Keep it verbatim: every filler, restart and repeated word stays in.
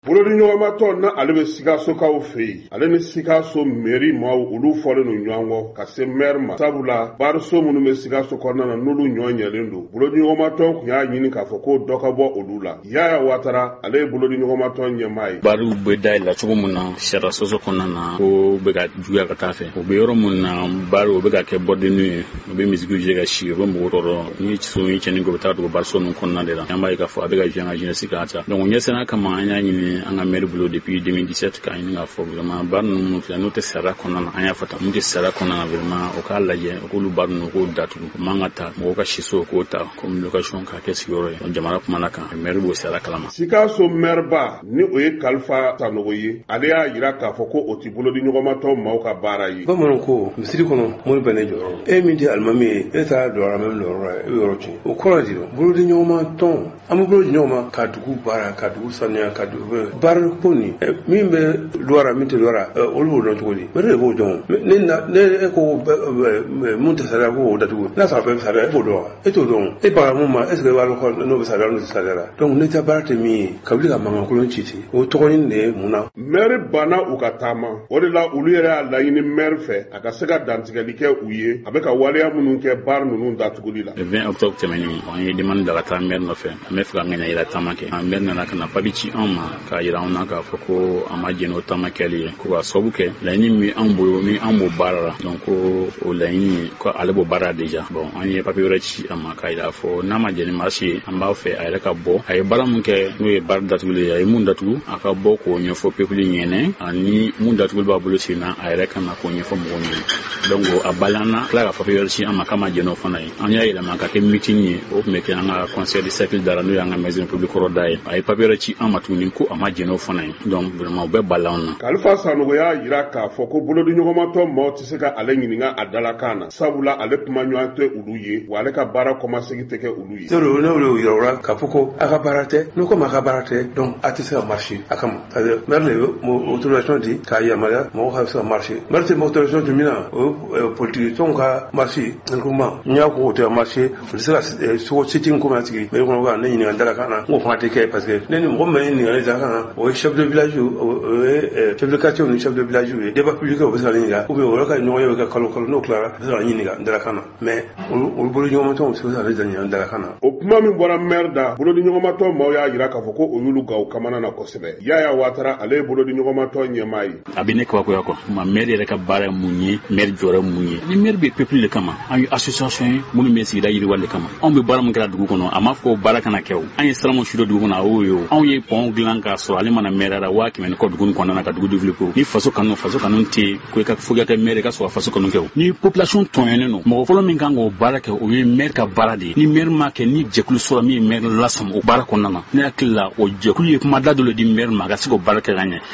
Bolodi ɲɔgɔnmatɔ na ale bɛ Sikasokaw fɛ yen. Ale ni Sikaso mairie maaw olu fɔlen don ɲɔgɔn kɔ ka se maire ma. Sabula baariso minnu bɛ Sikaso kɔnɔna na n'olu ɲɔgɔn ɲɛlen don. Bolodi ɲɔgɔnmatɔ kun y'a ɲini k'a fɔ ko dɔ ka bɔ olu la. Yaya Watara ale ye bolodi ɲɔgɔnmatɔ ɲɛmaa ye. Baariw bɛ dayɛlɛ cogo min na sariya sɔsɔ kɔnɔna na ko bɛ ka juguya ka taa fɛ. O bɛ yɔrɔ min na baariw o bɛ ka kɛ bɔdenninw ye. O bɛ misigiw je ka si, o bɛ mɔgɔw tɔɔrɔ. Ni so ni cɛnni ko bɛ taa dogo baariso ninnu kɔnɔna de la. An b'a ye k'a fɔ a bɛ ka jouer an ka jeunesse ka taa. Donc ɲɛsɛnɛ kama an y'a ɲini an ka maire bolo depuis deux mille dix-sept k'a ɲini k'a fɔ vraiment baari ninnu filɛ n'o tɛ sariya kɔnɔna na an y'a fɔ tan n'o tɛ sariya kɔnɔna na vraiment o k'a lajɛ o k'olu baari ninnu k'o datugu o man ka ta mɔgɔw ka si so k'o ta comme location k'a kɛ sigiyɔrɔ ye donc jamana kumana kan maire b'o sariya kalama. Sikaso maire ba ni o ye Kalifa Sanogo ye ale y'a jira k'a fɔ ko o tɛ bolodi ɲɔgɔnmatɔ maaw ka baara ye. Bamananw ko misiri kɔnɔ mori bɛ ne jɔyɔrɔ e min tɛ alimami ye e t'a dɔn même le yɔrɔ ye e yɔrɔ tiɲɛ o kɔrɔ di bolodi ɲɔgɔnmatɔ an bɛ bolodi ɲɔgɔn ma ka dugu baara ka dugu sanuya ka dugu baara ko nin min bɛ luwara min tɛ luwara olu b'o dɔn cogo di mais ne b'o dɔn ne na ne e ko mun tɛ sariya ko o datugu n'a sɔrɔ bɛɛ bɛ sariya e b'o dɔn e t'o dɔn e baga mun ma est ce que b'a dɔn n'o bɛ sariya n'o tɛ sariya la donc ne ta baara tɛ min ye ka wuli ka mankan kolon ci ten o tɔgɔnin de ye mun na. maire banna u ka taama o de la olu yɛrɛ y'a laɲini maire fɛ a ka se ka dantigɛli kɛ u ye a bɛ ka waleya minnu kɛ baara ninnu datuguli la. le vingt octobre tɛmɛnen an ye demande da ka taa maire nɔfɛ an bɛ fɛ ka ŋɛɲɛ yira taama kɛ an maire nana ka na papier ci an ma k'a yira an na k'a fɔ ko an ma jɛn o taama kɛli ye ko ka sababu kɛ laɲini min an bolo ni an b'o baara la donc ko o laɲini ko ale b'o baara déjà bon an ye papier wɛrɛ ci a ma k'a yira fɔ n'a ma jɛn ni marché ye an b'a fɛ a yɛrɛ ka bɔ a ye baara min kɛ n'o ye baara datuguli ye a ye mun datugu a ka bɔ k'o ɲɛfɔ peuple ɲɛnɛ ani mun datuguli b'a bolo sen na a yɛrɛ ka na k'o ɲɛfɔ mɔgɔw ɲɛnɛ donc a balana tila ka papier wɛrɛ ci an ma k'a ma jɛn o fana ye an y'a yɛlɛma ka kɛ meeting ye o tun bɛ kɛ an ka conseil de cercle dara n'o y'an ka maison publique kɔrɔ da ye a ye papier wɛrɛ ci an ma tuguni ko a ma jɛn o fana ye donc vraiment o bɛɛ bala an na. Kalifa Sanogo y'a jira k'a fɔ ko bolodi ɲɔgɔnmatɔ maaw tɛ se ka ale ɲininka a dalakan na sabula ale kuma ɲɔgɔn tɛ olu ye wa ale ka baara kɔmasegi tɛ kɛ olu ye. ne y'o yira o la k'a fɔ ko a ka baara tɛ n'o ko ma a ka baara tɛ donc a tɛ se ka marché a kama c'est à dire maire de ye autorisation di k'a yamaruya mɔgɔw ka se ka marché maire tɛ autorisation di min na o politique tɔnw ka marché nkruma n y'a ko o tɛ marché o tɛ se ka sogo sitting ko ma sigi mais kɔnɔ ka ne ɲininka dalakan na n k'o fana tɛ kɛ parce que ne ni mɔgɔ min bɛ ne ɲininka ne dalakan na o ye chef de village o ye chef de quartier ni chef de village ye débat public o bɛ se ka ɲininka ou bien o yɛrɛ ka ɲɔgɔn ye o bɛ kɛ kalo kalo n'o tilara o bɛ se ka ɲininka dalakan na mais olu bolo ɲɔgɔnmatɔw bɛ se ka ale ɲininka dalakan na. o kuma min bɔra maire da bolodi ɲɔgɔnmatɔ maaw y'a jira k'a fɔ ko o y'olu gaw kamana na kosɛbɛ. Yaya Watara ale ye bolodi ɲɔgɔnmatɔ ɲɛmaa ye. a bɛ ne kabakoya quoi ma maire yɛrɛ ka baara ye mun ye maire jɔyɔrɔ ye mun ye ni maire bɛ peuple de kama an ye association ye minnu bɛ sigida yiriwali de kama anw bɛ baara min kɛra dugu kɔnɔ a m'a fɔ baara kana kɛ o an ye sira min sudɔ dugu kɔnɔ a y'o ye o anw ye pont dilan k'a sɔrɔ ale mana maire la waa kɛmɛ ni kɔ dugu kɔnɔna na ka dugu développer ni faso kanu faso kanu tɛ ko i ka fo ka kɛ maire ka sɔrɔ faso kanu kɛ o ni population tɔɲɔnen don mɔgɔ fɔlɔ min kan k'o baara kɛ o ye maire ka baara de ye ni maire ma kɛ ni jɛkulu sɔrɔ min ye maire lasama o baara kɔnɔna na ne hakili la o jɛkulu ye kuma da dɔ le di maire ma a ka se k'o baara kɛ ka ɲɛ